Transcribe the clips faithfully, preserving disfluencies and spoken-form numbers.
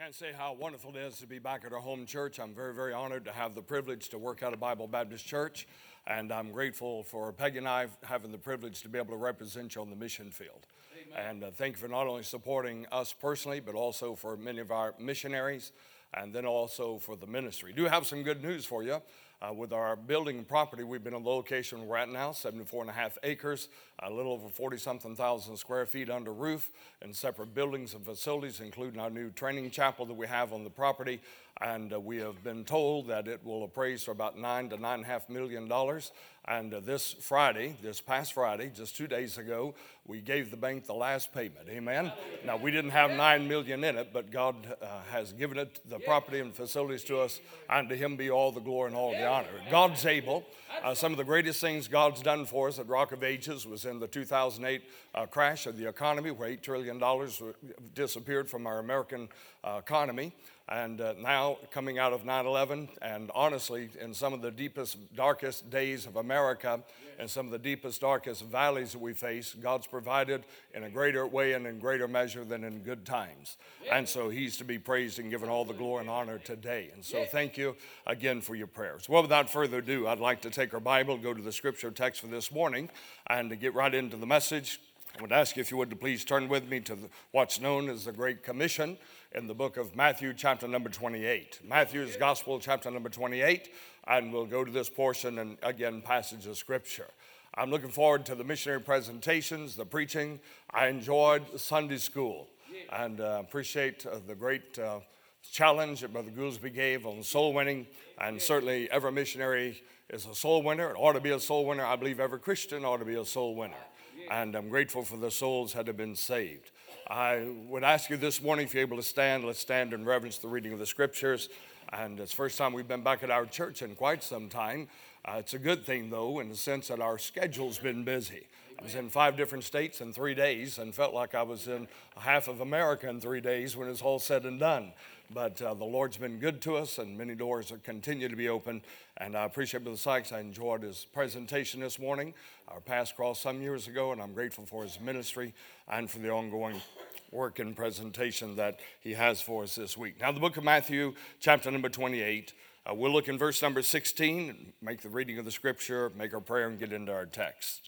Can't say how wonderful it is to be back at our home church. I'm very, very honored to have the privilege to work at a Bible Baptist church, and I'm grateful for Peggy and I having the privilege to be able to represent you on the mission field. Amen. And uh, thank you for not only supporting us personally, but also for many of our missionaries, and then also for the ministry. I do have some good news for you. Uh, with our building and property, we've been in the location we're at now, seventy-four and a half acres, a little over forty-something thousand square feet under roof, and separate buildings and facilities, including our new training chapel that we have on the property. And uh, we have been told that it will appraise for about nine to nine and a half million dollars. And uh, this Friday, this past Friday, just two days ago, we gave the bank the last payment. Amen. Now we didn't have nine million in it, but God uh, has given it, the property and facilities to us, and to Him be all the glory and all the honor. God's able. Uh, some of the greatest things God's done for us at Rock of Ages was in the two thousand eight uh, crash of the economy, where eight trillion dollars disappeared from our American uh, economy. And uh, now coming out of nine eleven, and honestly, in some of the deepest, darkest days of America, and some of the deepest, darkest valleys that we face, God's provided in a greater way and in greater measure than in good times. And so He's to be praised and given all the glory and honor today. And so thank you again for your prayers. Well, without further ado, I'd like to take our Bible, go to the scripture text for this morning, and to get right into the message. I would ask you if you would to please turn with me to the, what's known as the Great Commission in the book of Matthew, chapter number twenty-eight. Matthew's Gospel, chapter number twenty-eight, and we'll go to this portion and, again, passage of Scripture. I'm looking forward to the missionary presentations, the preaching. I enjoyed Sunday school, and uh, appreciate uh, the great uh, challenge that Brother Goolsby gave on soul winning, and certainly every missionary is a soul winner. It ought to be a soul winner. I believe every Christian ought to be a soul winner. And I'm grateful for the souls that have been saved. I would ask you this morning, if you're able to stand, let's stand in reverence to the reading of the scriptures. And it's the first time we've been back at our church in quite some time. Uh, it's a good thing, though, in the sense that our schedule's been busy. I was in five different states in three days and felt like I was in half of America in three days when it's all said and done. But uh, the Lord's been good to us, and many doors continue to be open. And I appreciate Brother Sykes. I enjoyed his presentation this morning, our past cross some years ago, and I'm grateful for his ministry and for the ongoing work and presentation that he has for us this week. Now, the book of Matthew, chapter number twenty-eight, uh, we'll look in verse number sixteen, make the reading of the scripture, make our prayer, and get into our text.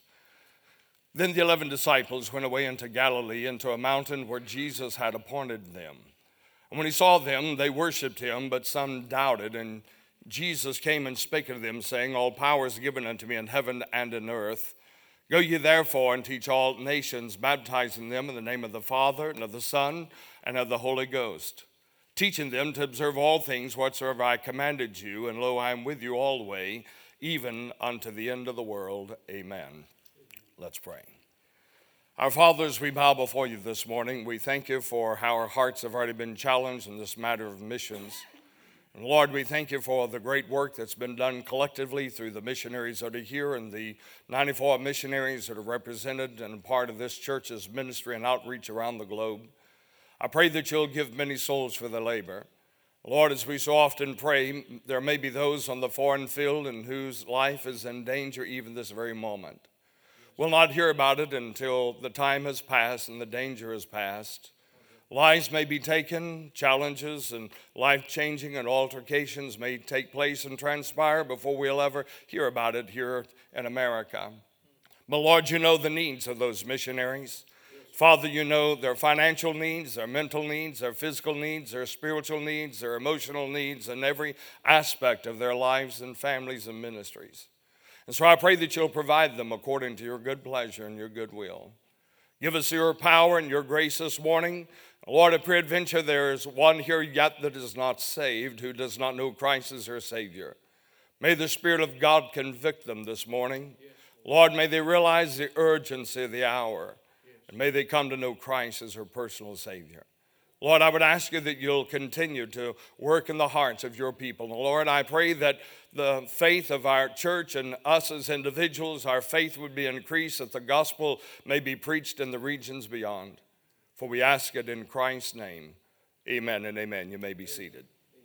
Then the eleven disciples went away into Galilee, into a mountain where Jesus had appointed them. And when he saw them, they worshipped him, but some doubted. And Jesus came and spake unto them, saying, All power is given unto me in heaven and in earth. Go ye therefore and teach all nations, baptizing them in the name of the Father, and of the Son, and of the Holy Ghost, teaching them to observe all things whatsoever I commanded you. And lo, I am with you alway, even unto the end of the world. Amen. Let's pray. Our Father, as we bow before you this morning, we thank you for how our hearts have already been challenged in this matter of missions. And Lord, we thank you for the great work that's been done collectively through the missionaries that are here and the ninety-four missionaries that are represented and part of this church's ministry and outreach around the globe. I pray that you'll give many souls for the labor. Lord, as we so often pray, there may be those on the foreign field and whose life is in danger even this very moment. We'll not hear about it until the time has passed and the danger has passed. Lives may be taken, challenges and life-changing and altercations may take place and transpire before we'll ever hear about it here in America. But Lord, you know the needs of those missionaries. Father, you know their financial needs, their mental needs, their physical needs, their spiritual needs, their emotional needs, and every aspect of their lives and families and ministries. And so I pray that you'll provide them according to your good pleasure and your good will. Give us your power and your grace this morning. Lord, if peradventure there is one here yet that is not saved, who does not know Christ as their Savior, may the Spirit of God convict them this morning. Lord, may they realize the urgency of the hour, and may they come to know Christ as their personal Savior. Lord, I would ask you that you'll continue to work in the hearts of your people. And Lord, I pray that the faith of our church and us as individuals, our faith would be increased, that the gospel may be preached in the regions beyond. For we ask it in Christ's name. Amen and amen. You may be seated.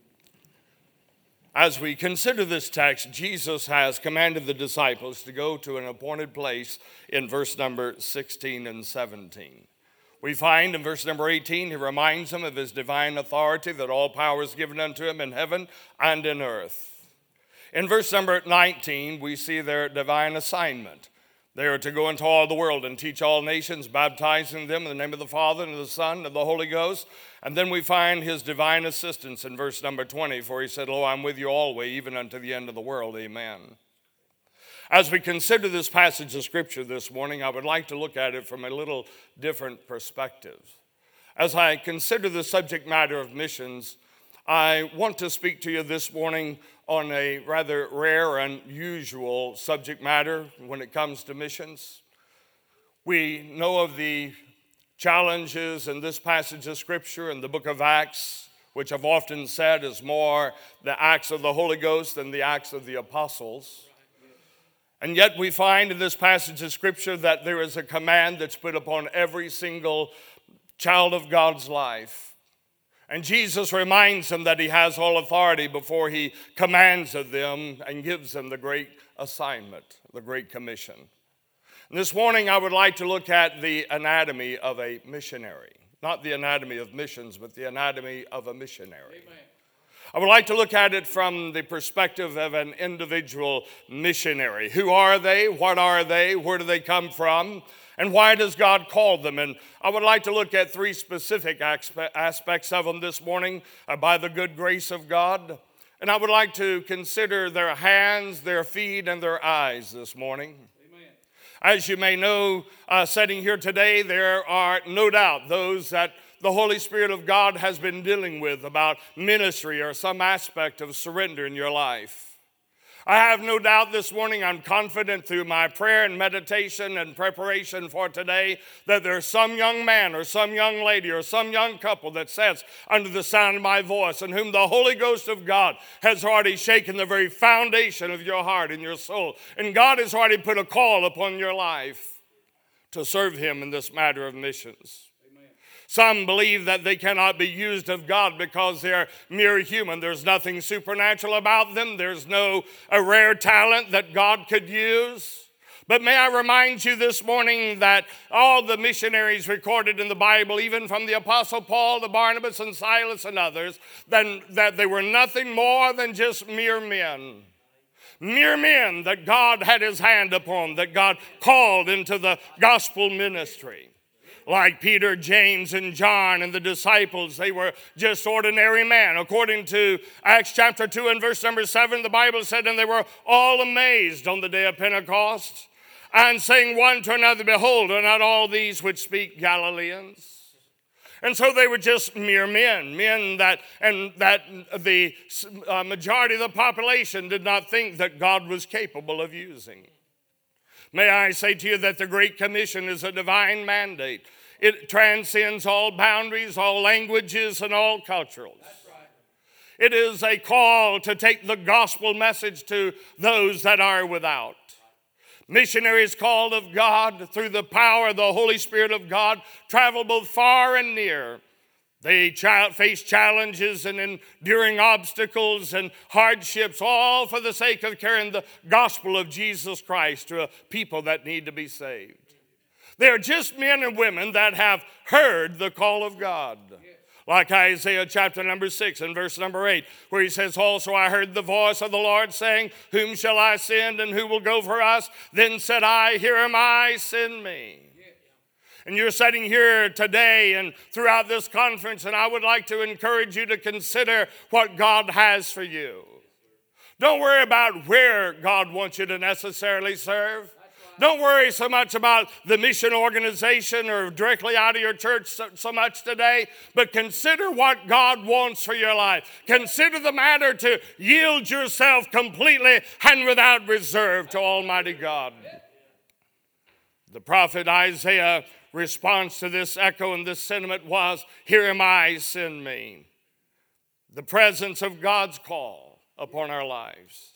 As we consider this text, Jesus has commanded the disciples to go to an appointed place in verse number sixteen and seventeen. We find in verse number eighteen, he reminds them of his divine authority, that all power is given unto him in heaven and in earth. In verse number nineteen, we see their divine assignment. They are to go into all the world and teach all nations, baptizing them in the name of the Father and of the Son and of the Holy Ghost. And then we find his divine assistance in verse number twenty, for he said, Lo, I'm with you always, even unto the end of the world. Amen. As we consider this passage of Scripture this morning, I would like to look at it from a little different perspective. As I consider the subject matter of missions, I want to speak to you this morning on a rather rare and unusual subject matter when it comes to missions. We know of the challenges in this passage of Scripture in the book of Acts, which I've often said is more the Acts of the Holy Ghost than the Acts of the Apostles. And yet we find in this passage of Scripture that there is a command that's put upon every single child of God's life. And Jesus reminds them that he has all authority before he commands of them and gives them the great assignment, the great commission. And this morning I would like to look at the anatomy of a missionary. Not the anatomy of missions, but the anatomy of a missionary. Amen. I would like to look at it from the perspective of an individual missionary. Who are they? What are they? Where do they come from? And why does God call them? And I would like to look at three specific aspects of them this morning uh, by the good grace of God. And I would like to consider their hands, their feet, and their eyes this morning. Amen. As you may know, uh, sitting here today, there are no doubt those that the Holy Spirit of God has been dealing with about ministry or some aspect of surrender in your life. I have no doubt this morning, I'm confident through my prayer and meditation and preparation for today that there's some young man or some young lady or some young couple that sits under the sound of my voice and whom the Holy Ghost of God has already shaken the very foundation of your heart and your soul. And God has already put a call upon your life to serve him in this matter of missions. Some believe that they cannot be used of God because they're mere human. There's nothing supernatural about them. There's no a rare talent that God could use. But may I remind you this morning that all the missionaries recorded in the Bible, even from the Apostle Paul to Barnabas and Silas and others, then, that they were nothing more than just mere men. Mere men that God had his hand upon, that God called into the gospel ministry. Like Peter, James, and John and the disciples, they were just ordinary men. According to Acts chapter two and verse number seven, the Bible said, and they were all amazed on the day of Pentecost, and saying one to another, Behold, are not all these which speak Galileans? And so they were just mere men, men that, and that the uh, majority of the population did not think that God was capable of using. May I say to you that the Great Commission is a divine mandate. It transcends all boundaries, all languages, and all cultures. That's right. It is a call to take the gospel message to those that are without. Missionaries called of God through the power of the Holy Spirit of God travel both far and near. They face challenges and enduring obstacles and hardships, all for the sake of carrying the gospel of Jesus Christ to a people that need to be saved. They're just men and women that have heard the call of God. Like Isaiah chapter number six and verse number eight, where he says, Also I heard the voice of the Lord saying, Whom shall I send and who will go for us? Then said I, Here am I, send me. And you're sitting here today and throughout this conference, and I would like to encourage you to consider what God has for you. Don't worry about where God wants you to necessarily serve. Don't worry so much about the mission organization or directly out of your church so, so much today, but consider what God wants for your life. Consider the matter to yield yourself completely and without reserve to Almighty God. The prophet Isaiah response to this echo and this sentiment was, Here am I, send me. The presence of God's call upon our lives.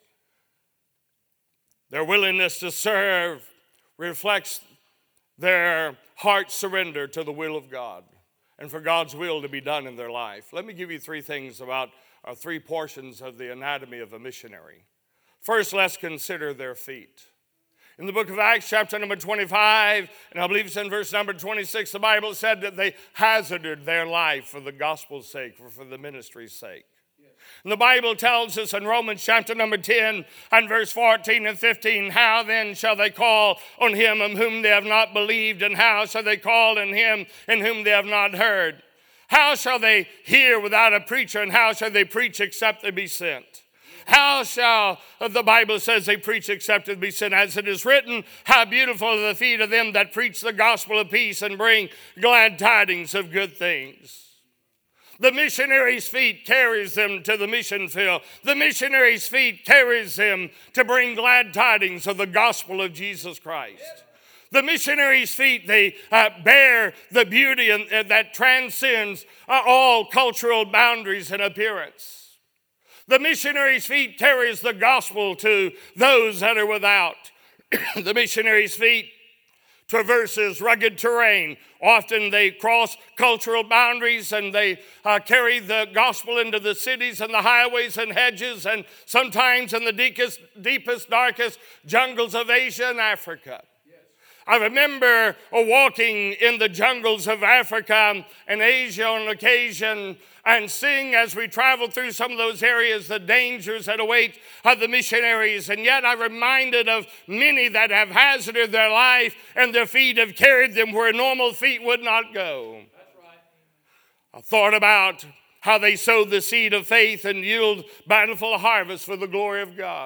Their willingness to serve reflects their heart surrender to the will of God and for God's will to be done in their life. Let me give you three things about, or three portions of the anatomy of a missionary. First, let's consider their feet. In the book of Acts, chapter number twenty-five, and I believe it's in verse number twenty-six, the Bible said that they hazarded their life for the gospel's sake, or for the ministry's sake. And the Bible tells us in Romans chapter number ten and verse fourteen and fifteen, how then shall they call on him in whom they have not believed, and how shall they call on him in whom they have not heard? How shall they hear without a preacher, and how shall they preach except they be sent? How shall, the Bible says, they preach except they be sent? As it is written, how beautiful are the feet of them that preach the gospel of peace and bring glad tidings of good things. The missionary's feet carries them to the mission field. The missionary's feet carries them to bring glad tidings of the gospel of Jesus Christ. The missionary's feet, they uh, bear the beauty and, uh, that transcends uh, all cultural boundaries and appearance. The missionary's feet carries the gospel to those that are without. The missionary's feet traverses rugged terrain. Often they cross cultural boundaries, and they uh, carry the gospel into the cities and the highways and hedges, and sometimes in the deepest, deepest darkest jungles of Asia and Africa. I remember walking in the jungles of Africa and Asia on occasion, and seeing as we traveled through some of those areas the dangers that await the missionaries. And yet I'm reminded of many that have hazarded their life, and their feet have carried them where normal feet would not go. That's right. I thought about how they sowed the seed of faith and yield bountiful harvest for the glory of God.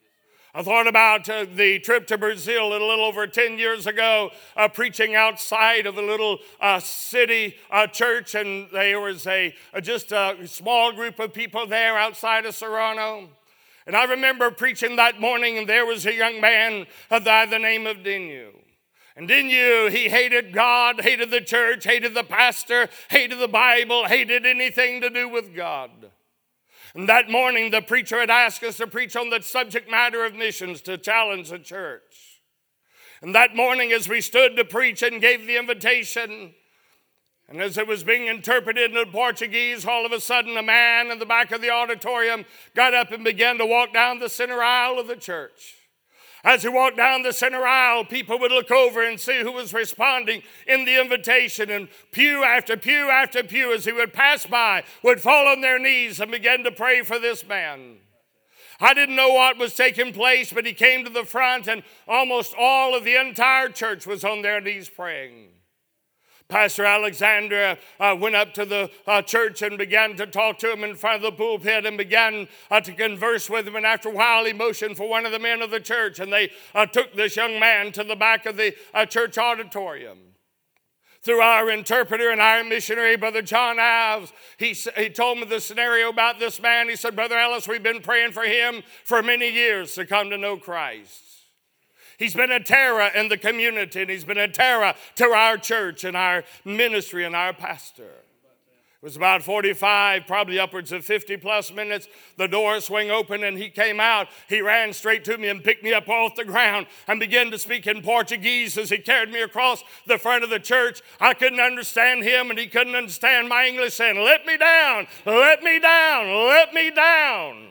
I thought about uh, the trip to Brazil a little over ten years ago, uh, preaching outside of a little uh, city uh, church, and there was a, a just a small group of people there outside of Serrano. And I remember preaching that morning, and there was a young man uh, by the name of Dinu. And Dinu, he hated God, hated the church, hated the pastor, hated the Bible, hated anything to do with God. And that morning, the preacher had asked us to preach on the subject matter of missions, to challenge the church. And that morning, as we stood to preach and gave the invitation, and as it was being interpreted into Portuguese, all of a sudden a man in the back of the auditorium got up and began to walk down the center aisle of the church. As he walked down the center aisle, people would look over and see who was responding in the invitation. And pew after pew after pew, as he would pass by, would fall on their knees and begin to pray for this man. I didn't know what was taking place, but he came to the front, and almost all of the entire church was on their knees praying. Pastor Alexander uh, went up to the uh, church and began to talk to him in front of the pulpit, and began uh, to converse with him. And after a while, he motioned for one of the men of the church, and they uh, took this young man to the back of the uh, church auditorium. Through our interpreter and our missionary, Brother John Alves, he, he told me the scenario about this man. He said, Brother Ellis, we've been praying for him for many years to come to know Christ. He's been a terror in the community, and he's been a terror to our church and our ministry and our pastor. It was about forty-five, probably upwards of fifty plus minutes. The door swung open and he came out. He ran straight to me and picked me up off the ground and began to speak in Portuguese as he carried me across the front of the church. I couldn't understand him, and he couldn't understand my English, saying, let me down, let me down, let me down.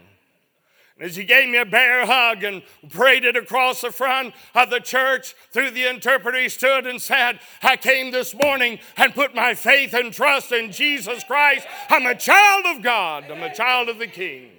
As he gave me a bear hug and prayed it across the front of the church, through the interpreter, he stood and said, I came this morning and put my faith and trust in Jesus Christ. I'm a child of God. I'm a child of the King.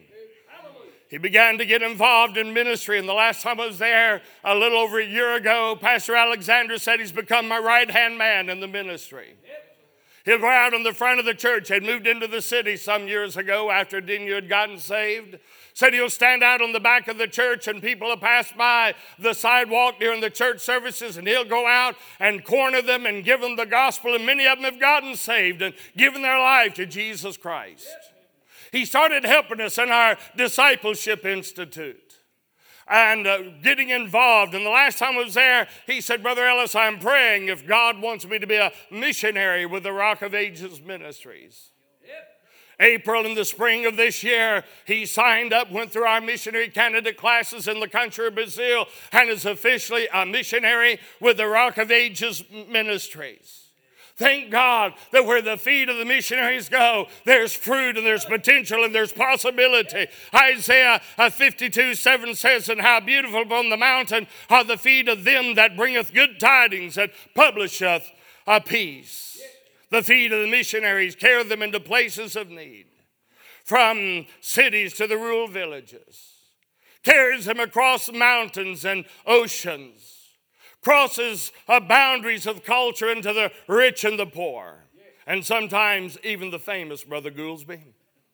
He began to get involved in ministry, and the last time I was there, a little over a year ago, Pastor Alexander said he's become my right-hand man in the ministry. He'll go out in the front of the church. He'd moved into the city some years ago after Dinu had gotten saved. Said he'll stand out on the back of the church, and people will pass by the sidewalk during the church services, and he'll go out and corner them and give them the gospel, and many of them have gotten saved and given their life to Jesus Christ. He started helping us in our Discipleship Institute and uh, getting involved. And the last time I was there, he said, Brother Ellis, I'm praying if God wants me to be a missionary with the Rock of Ages Ministries. April in the spring of this year, he signed up, went through our missionary candidate classes in the country of Brazil, and is officially a missionary with the Rock of Ages Ministries. Thank God that where the feet of the missionaries go, there's fruit and there's potential and there's possibility. Isaiah fifty-two seven says, and how beautiful upon the mountain are the feet of them that bringeth good tidings, that publisheth a peace. The feet of the missionaries carry them into places of need, from cities to the rural villages, carries them across mountains and oceans, crosses uh, boundaries of culture into the rich and the poor, and sometimes even the famous, Brother Goolsby.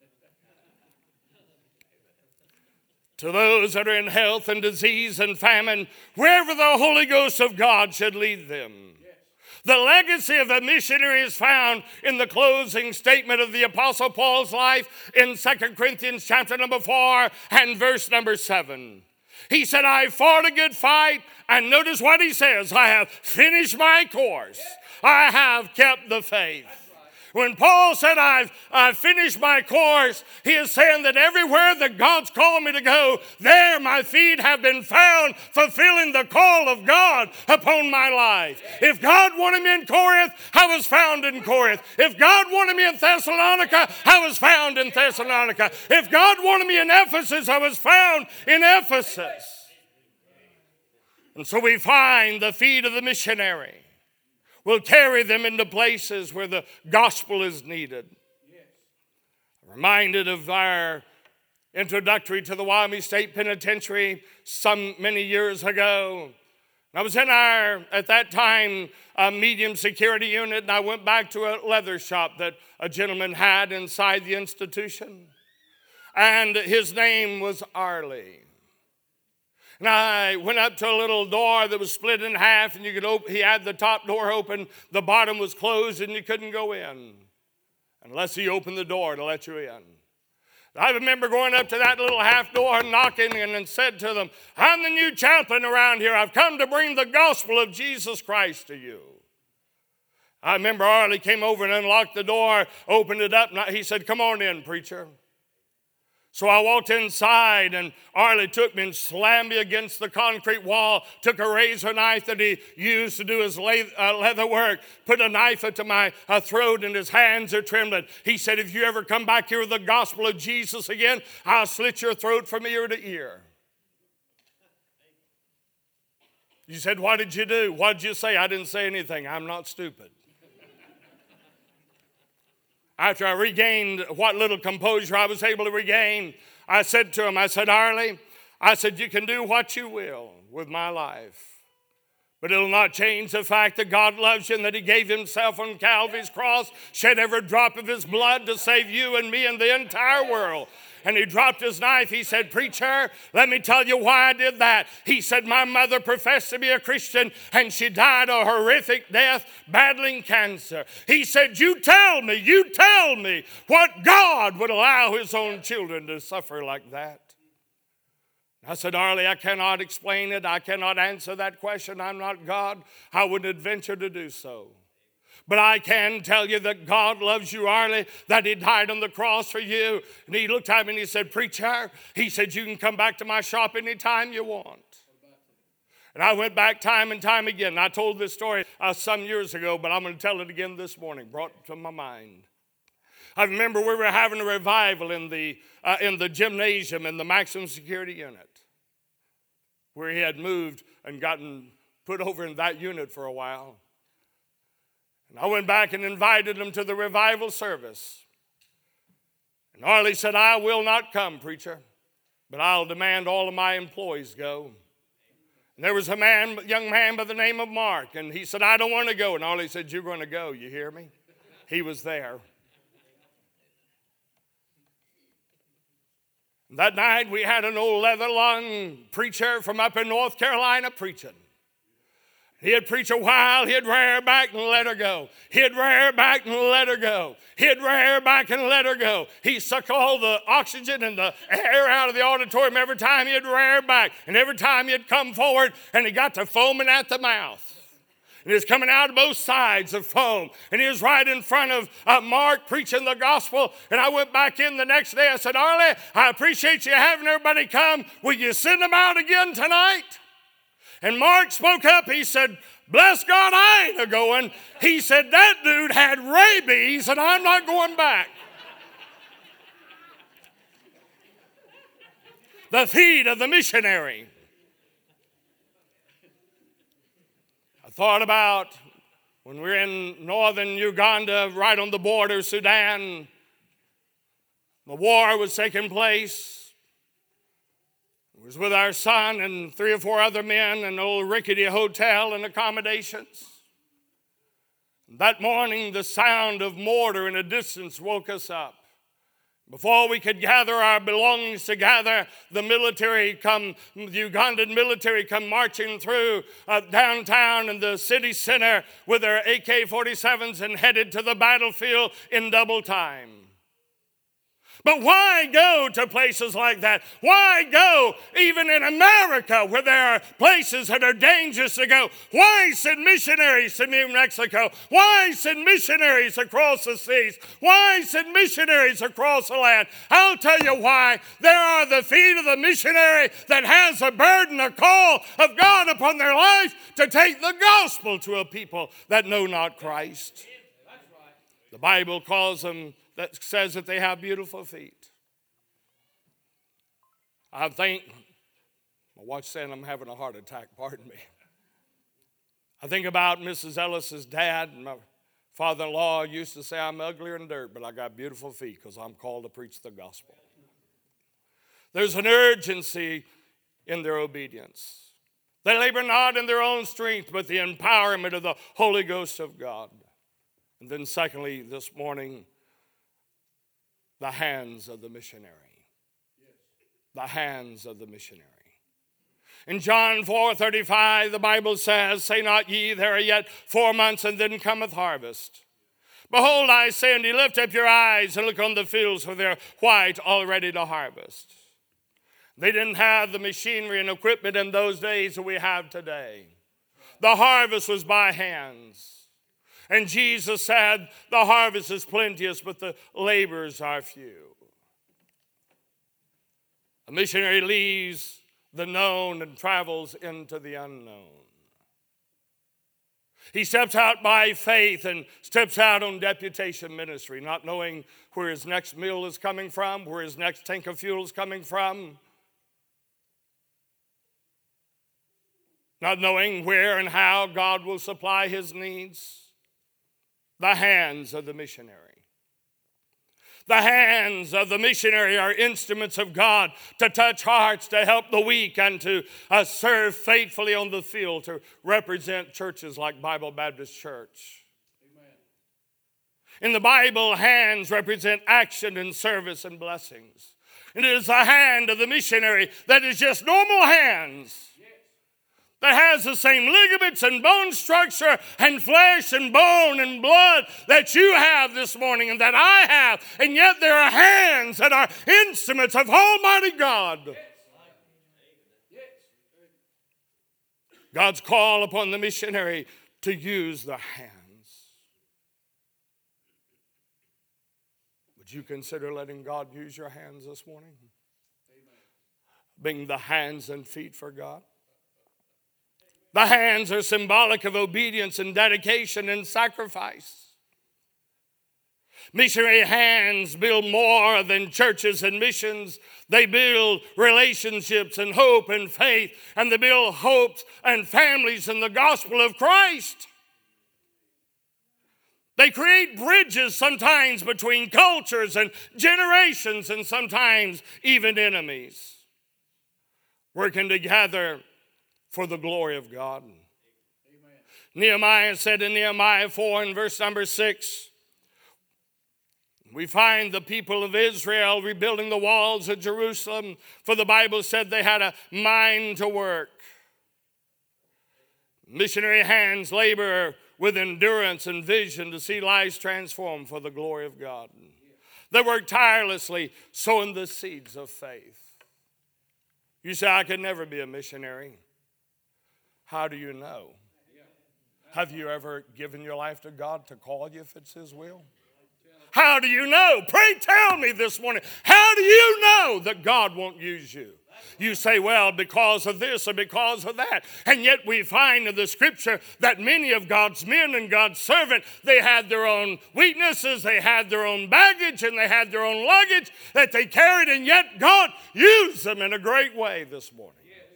To those that are in health and disease and famine, wherever the Holy Ghost of God should lead them. The legacy of a missionary is found in the closing statement of the Apostle Paul's life in Second Corinthians chapter number four and verse number seven. He said, I fought a good fight, and notice what he says, I have finished my course. I have kept the faith. When Paul said, I've, I've finished my course, he is saying that everywhere that God's called me to go, there my feet have been found fulfilling the call of God upon my life. If God wanted me in Corinth, I was found in Corinth. If God wanted me in Thessalonica, I was found in Thessalonica. If God wanted me in Ephesus, I was found in Ephesus. And so we find the feet of the missionary will carry them into places where the gospel is needed. Yes. I'm reminded of our introductory to the Wyoming State Penitentiary some many years ago. I was in our, at that time, a medium security unit, and I went back to a leather shop that a gentleman had inside the institution. And his name was Arlie. And I went up to a little door that was split in half, and you could open, he had the top door open, the bottom was closed, and you couldn't go in unless he opened the door to let you in. I remember going up to that little half door and knocking and, and said to them, I'm the new chaplain around here. I've come to bring the gospel of Jesus Christ to you. I remember Arlie came over and unlocked the door, opened it up, and he said, come on in, preacher. So I walked inside, and Arlie took me and slammed me against the concrete wall, took a razor knife that he used to do his leather work, put a knife into my throat, and his hands are trembling. He said, if you ever come back here with the gospel of Jesus again, I'll slit your throat from ear to ear. You said, what did you do? What did you say? I didn't say anything. I'm not stupid. After I regained what little composure I was able to regain, I said to him, I said, Arlie, I said, you can do what you will with my life, but it'll not change the fact that God loves you and that he gave himself on Calvary's cross, shed every drop of his blood to save you and me and the entire world. And he dropped his knife. He said, preacher, let me tell you why I did that. He said, my mother professed to be a Christian, and she died a horrific death battling cancer. He said, you tell me, you tell me what God would allow his own children to suffer like that. I said, Arlie, I cannot explain it. I cannot answer that question. I'm not God. I wouldn't venture to do so. But I can tell you that God loves you, Arlie, that he died on the cross for you. And he looked at me and he said, preacher, he said, you can come back to my shop anytime you want. And I went back time and time again. I told this story uh, some years ago, but I'm going to tell it again this morning, brought it to my mind. I remember we were having a revival in the, uh, in the gymnasium in the maximum security unit, where he had moved and gotten put over in that unit for a while. And I went back and invited him to the revival service. And Arlie said, I will not come, preacher, but I'll demand all of my employees go. And there was a man, young man by the name of Mark, and he said, I don't want to go. And Arlie said, you're going to go, you hear me? He was there. And that night we had an old leather-lung preacher from up in North Carolina preaching. He'd preach a while, he'd rear back and let her go. He'd rear back and let her go. He'd rear back and let her go. He sucked all the oxygen and the air out of the auditorium every time he'd rear back. And every time he'd come forward, and he got to foaming at the mouth. And he was coming out of both sides of foam. And he was right in front of uh, Mark preaching the gospel. And I went back in the next day. I said, Arlie, I appreciate you having everybody come. Will you send them out again tonight? And Mark spoke up. He said, Bless God, I ain't a-going. He said, that dude had rabies and I'm not going back. The feet of the missionary. I thought about when we were in northern Uganda, right on the border, Sudan. The war was taking place. I was with our son and three or four other men in an old rickety hotel and accommodations. That morning, the sound of mortar in a distance woke us up. Before we could gather our belongings together, the military come, the Ugandan military come marching through uh, downtown and the city center with their A K forty-sevens and headed to the battlefield in double time. But why go to places like that? Why go even in America where there are places that are dangerous to go? Why send missionaries to New Mexico? Why send missionaries across the seas? Why send missionaries across the land? I'll tell you why. There are the feet of the missionary that has a burden, a call of God upon their life to take the gospel to a people that know not Christ. The Bible calls them, that says that they have beautiful feet. I think, my watch saying I'm having a heart attack, pardon me. I think about Missus Ellis's dad. My father-in-law used to say, I'm uglier than dirt, but I got beautiful feet because I'm called to preach the gospel. There's an urgency in their obedience. They labor not in their own strength, but the empowerment of the Holy Ghost of God. And then secondly, this morning, the hands of the missionary. The hands of the missionary. In John four thirty-five, the Bible says, say not ye, there are yet four months, and then cometh harvest. Behold, I say unto you, lift up your eyes and look on the fields, for they're white, already to harvest. They didn't have the machinery and equipment in those days that we have today. The harvest was by hands. And Jesus said, the harvest is plenteous, but the laborers are few. A missionary leaves the known and travels into the unknown. He steps out by faith and steps out on deputation ministry, not knowing where his next meal is coming from, where his next tank of fuel is coming from, not knowing where and how God will supply his needs. The hands of the missionary. The hands of the missionary are instruments of God to touch hearts, to help the weak, and to uh, serve faithfully on the field, to represent churches like Bible Baptist Church. Amen. In the Bible, hands represent action and service and blessings. And it is the hand of the missionary that is just normal hands, that has the same ligaments and bone structure and flesh and bone and blood that you have this morning and that I have. And yet there are hands that are instruments of Almighty God. God's call upon the missionary to use the hands. Would you consider letting God use your hands this morning? Being the hands and feet for God. The hands are symbolic of obedience and dedication and sacrifice. Missionary hands build more than churches and missions. They build relationships and hope and faith, and they build hopes and families in the gospel of Christ. They create bridges sometimes between cultures and generations, and sometimes even enemies, working together for the glory of God. Amen. Nehemiah said in Nehemiah four and verse number six, we find the people of Israel rebuilding the walls of Jerusalem, for the Bible said they had a mind to work. Missionary hands labor with endurance and vision to see lives transformed for the glory of God. They work tirelessly, sowing the seeds of faith. You say, I could never be a missionary. How do you know? Have you ever given your life to God to call you if it's his will? How do you know? Pray tell me this morning. How do you know that God won't use you? You say, well, because of this or because of that. And yet we find in the scripture that many of God's men and God's servants, they had their own weaknesses, they had their own baggage, and they had their own luggage that they carried, and yet God used them in a great way this morning.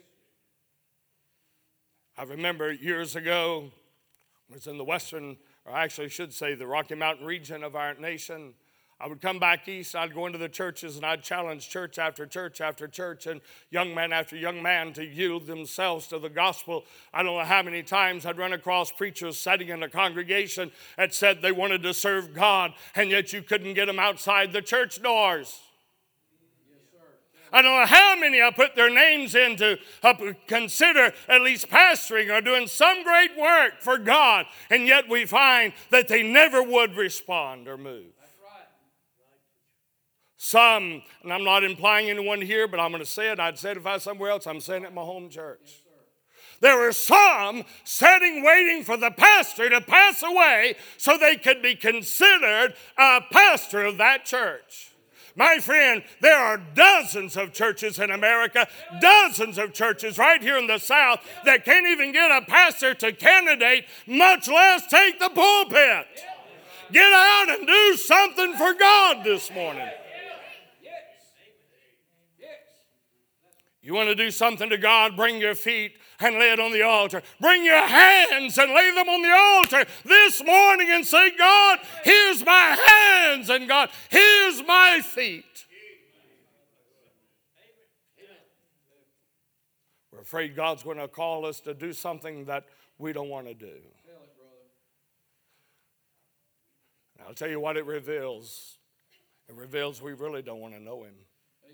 I remember years ago, I was in the western, or I actually should say the Rocky Mountain region of our nation. I would come back east, I'd go into the churches, and I'd challenge church after church after church, and young man after young man to yield themselves to the gospel. I don't know how many times I'd run across preachers sitting in a congregation that said they wanted to serve God, and yet you couldn't get them outside the church doors. I don't know how many I put their names in to uh, consider at least pastoring or doing some great work for God, and yet we find that they never would respond or move. Some, and I'm not implying anyone here, but I'm going to say it. I'd say it if I was somewhere else. I'm saying it in my home church. Yes, there were some sitting waiting for the pastor to pass away so they could be considered a pastor of that church. My friend, there are dozens of churches in America, dozens of churches right here in the South that can't even get a pastor to candidate, much less take the pulpit. Get out and do something for God this morning. You want to do something to God, bring your feet and lay it on the altar. Bring your hands and lay them on the altar this morning and say, God, here's my hands, and God, here's my feet. We're afraid God's going to call us to do something that we don't want to do. And I'll tell you what it reveals. It reveals we really don't want to know Him.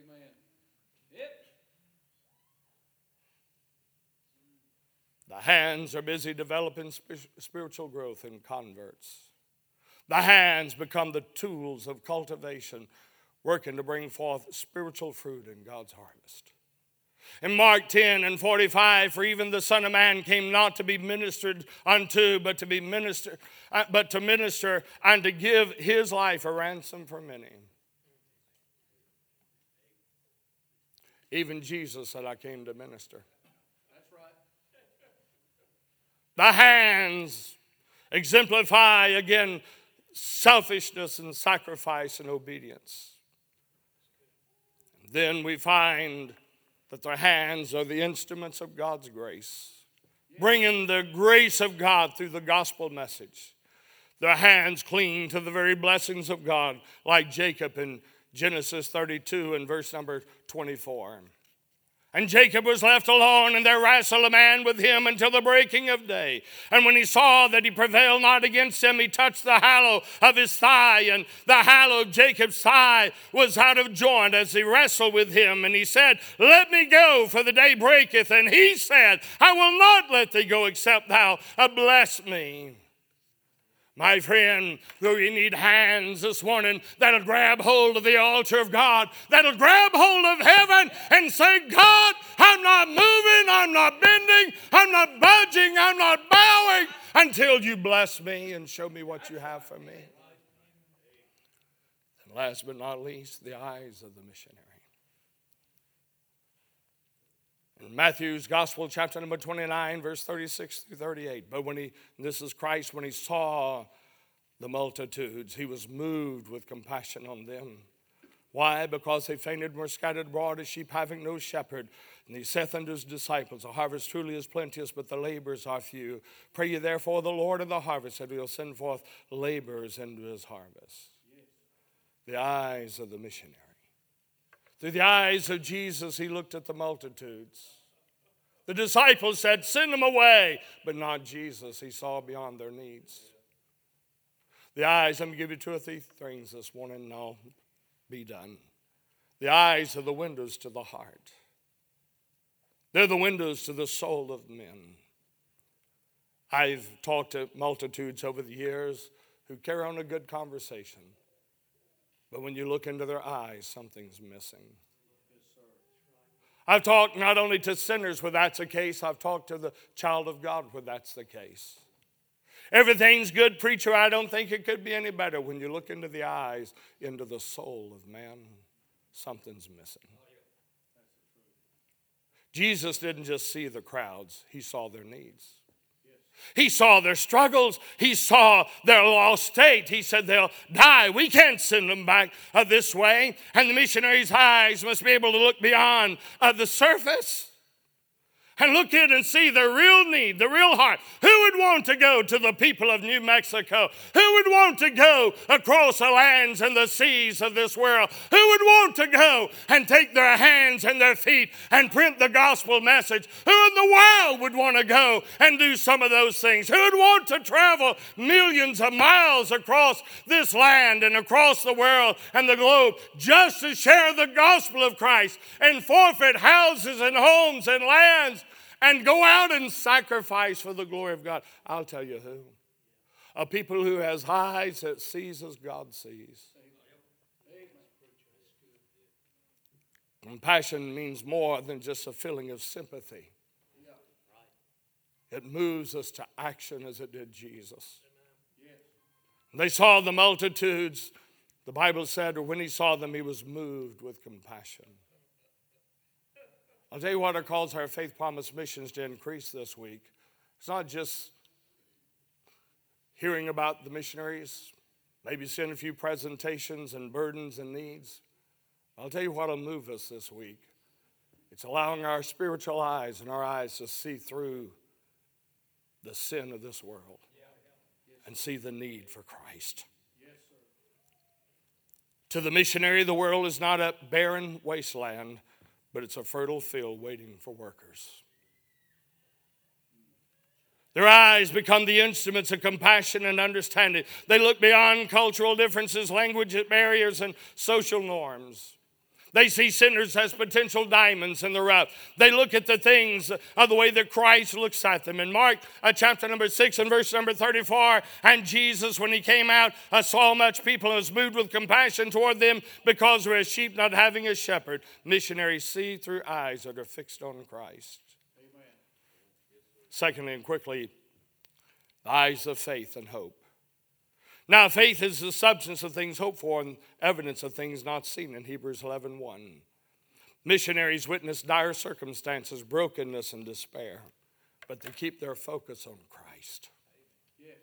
The hands are busy developing spiritual growth in converts. The hands become the tools of cultivation, working to bring forth spiritual fruit in God's harvest. In Mark ten and forty-five, for even the Son of Man came not to be ministered unto, but to be minister, uh, but to minister and to give his life a ransom for many. Even Jesus said, I came to minister. The hands exemplify, again, selfishness and sacrifice and obedience. Then we find that the hands are the instruments of God's grace, bringing the grace of God through the gospel message. Their hands cling to the very blessings of God, like Jacob in Genesis thirty-two and verse number twenty-four. And Jacob was left alone, and there wrestled a man with him until the breaking of day. And when he saw that he prevailed not against him, he touched the hollow of his thigh, and the hollow of Jacob's thigh was out of joint as he wrestled with him. And he said, let me go, for the day breaketh. And he said, I will not let thee go, except thou bless me. My friend, we need hands this morning that'll grab hold of the altar of God, that'll grab hold of heaven and say, God, I'm not moving, I'm not bending, I'm not budging, I'm not bowing until you bless me and show me what you have for me. And last but not least, the eyes of the missionary. In Matthew's Gospel, chapter number twenty-nine, verse thirty-six through thirty-eight. But when he, this is Christ, when he saw the multitudes, he was moved with compassion on them. Why? Because they fainted and were scattered abroad as sheep having no shepherd. And he saith unto his disciples, the harvest truly is plenteous, but the laborers are few. Pray ye therefore the Lord of the harvest that he will send forth laborers into his harvest. The eyes of the missionary. Through the eyes of Jesus, he looked at the multitudes. The disciples said, send them away. But not Jesus. He saw beyond their needs. The eyes, let me give you two or three things this morning, and I'll be done. The eyes are the windows to the heart. They're the windows to the soul of men. I've talked to multitudes over the years who carry on a good conversation. But when you look into their eyes, something's missing. I've talked not only to sinners where that's the case, I've talked to the child of God where that's the case. Everything's good, preacher. I don't think it could be any better. When you look into the eyes, into the soul of man, something's missing. Jesus didn't just see the crowds, he saw their needs. He saw their struggles. He saw their lost state. He said they'll die. We can't send them back uh, this way. And the missionaries' eyes must be able to look beyond uh, the surface and look in and see the real need, the real heart. Who would want to go to the people of New Mexico? Who would want to go across the lands and the seas of this world? Who would want to go and take their hands and their feet and print the gospel message? Who in the world would want to go and do some of those things? Who would want to travel millions of miles across this land and across the world and the globe just to share the gospel of Christ and forfeit houses and homes and lands and go out and sacrifice for the glory of God? I'll tell you who. A people who has eyes that sees as God sees. Compassion means more than just a feeling of sympathy. It moves us to action as it did Jesus. They saw the multitudes. The Bible said, or when he saw them, he was moved with compassion. I'll tell you what it calls our Faith Promise missions to increase this week. It's not just hearing about the missionaries, maybe seeing a few presentations and burdens and needs. I'll tell you what will move us this week. It's allowing our spiritual eyes and our eyes to see through the sin of this world and see the need for Christ. To the missionary, the world is not a barren wasteland, but it's a fertile field waiting for workers. Their eyes become the instruments of compassion and understanding. They look beyond cultural differences, language barriers, and social norms. They see sinners as potential diamonds in the rough. They look at the things of the way that Christ looks at them. In Mark uh, chapter number six and verse number thirty-four, and Jesus, when he came out, uh, saw much people and was moved with compassion toward them because they were as sheep not having a shepherd. Missionaries see through eyes that are fixed on Christ. Amen. Secondly and quickly, the eyes of faith and hope. Now, faith is the substance of things hoped for and evidence of things not seen in Hebrews eleven one. Missionaries witness dire circumstances, brokenness, and despair, but they keep their focus on Christ. Yes.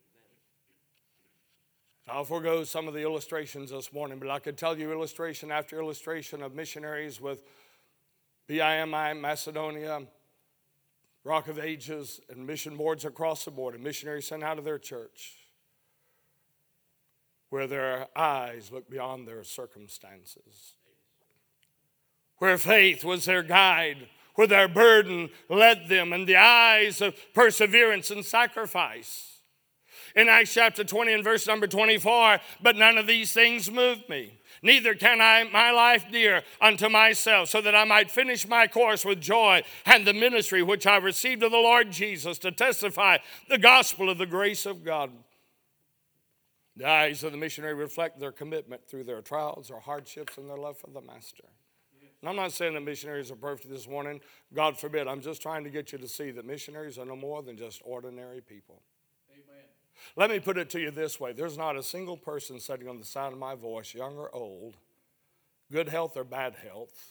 I'll forego some of the illustrations this morning, but I could tell you illustration after illustration of missionaries with B I M I, Macedonia, Rock of Ages, and mission boards across the board, and missionaries sent out of their church, where their eyes look beyond their circumstances, where faith was their guide, where their burden led them, and the eyes of perseverance and sacrifice. In Acts chapter twenty and verse number twenty-four, but none of these things moved me. Neither can I my life dear unto myself, so that I might finish my course with joy and the ministry which I received of the Lord Jesus to testify the gospel of the grace of God. The eyes of the missionary reflect their commitment through their trials, their hardships, and their love for the master. And I'm not saying that missionaries are perfect this morning. God forbid. I'm just trying to get you to see that missionaries are no more than just ordinary people. Amen. Let me put it to you this way. There's not a single person sitting on the sound of my voice, young or old, good health or bad health,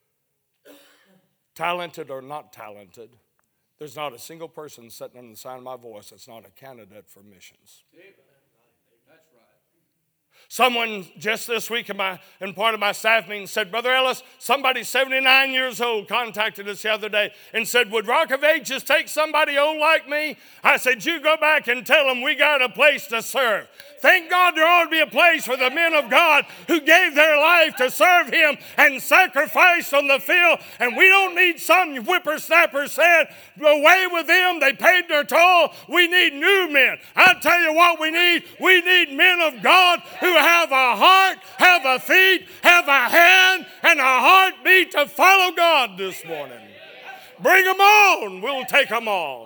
talented or not talented. There's not a single person sitting on the sound of my voice that's not a candidate for missions. Amen. Someone just this week in, my, in part of my staff meeting said, Brother Ellis, somebody seventy-nine years old contacted us the other day and said, would Rock of Ages take somebody old like me? I said, you go back and tell them we got a place to serve. Thank God there ought to be a place for the men of God who gave their life to serve him and sacrificed on the field. And we don't need some whippersnapper said, away with them, they paid their toll. We need new men. I tell you what we need. We need men of God who have a heart, have a feet, have a hand, and a heartbeat to follow God this morning. Bring them on. We'll take them all.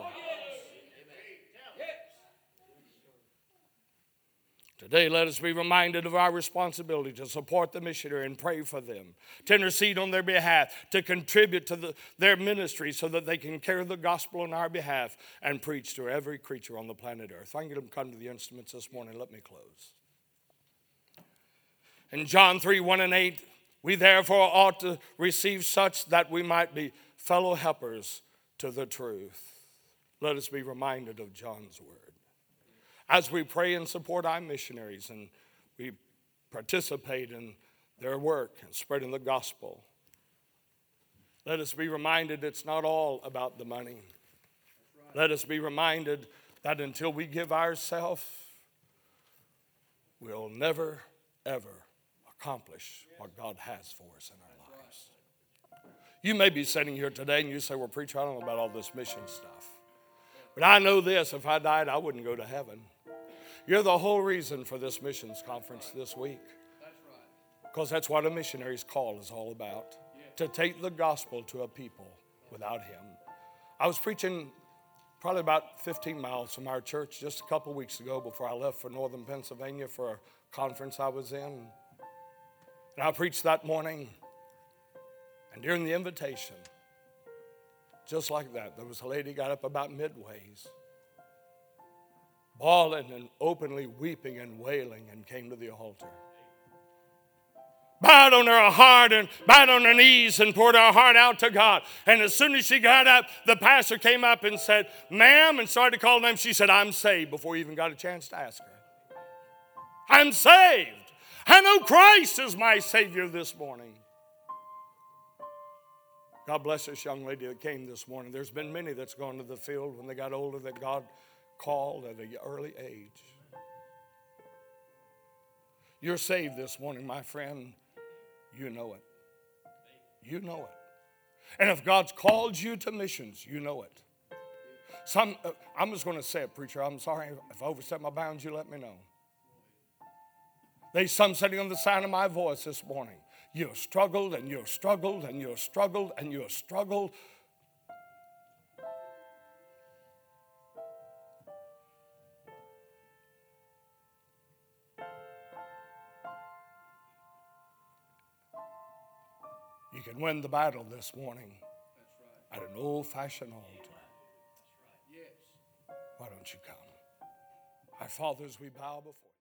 Today, let us be reminded of our responsibility to support the missionary and pray for them, to intercede on their behalf, to contribute to the, their ministry so that they can carry the gospel on our behalf and preach to every creature on the planet Earth. If I can get them to come to the instruments this morning, let me close. In John three, one and eight, we therefore ought to receive such that we might be fellow helpers to the truth. Let us be reminded of John's word. As we pray and support our missionaries and we participate in their work and spreading the gospel, let us be reminded it's not all about the money. Let us be reminded that until we give ourselves, we'll never, ever accomplish what God has for us in our lives. You may be sitting here today and you say, well, preacher, I don't know about all this mission stuff. But I know this, if I died, I wouldn't go to heaven. You're the whole reason for this missions conference this week. Because that's what a missionary's call is all about. To take the gospel to a people without him. I was preaching probably about fifteen miles from our church just a couple weeks ago before I left for northern Pennsylvania for a conference I was in. And I preached that morning. And during the invitation, just like that, there was a lady got up about midways, bawling and openly weeping and wailing, and came to the altar. Bowed on her heart and bowed on her knees and poured her heart out to God. And as soon as she got up, the pastor came up and said, ma'am, and started to call her name. She said, I'm saved, before he even got a chance to ask her. I'm saved. I know Christ is my Savior this morning. God bless this young lady that came this morning. There's been many that's gone to the field when they got older that God called at an early age. You're saved this morning, my friend. You know it. You know it. And if God's called you to missions, you know it. Some, uh, I'm just going to say it, preacher. I'm sorry if I overstep my bounds, you let me know. There's some sitting on the sound of my voice this morning. You've struggled and you've struggled and you've struggled and you've struggled. You can win the battle this morning at an old-fashioned altar. Why don't you come? Our fathers, we bow before you.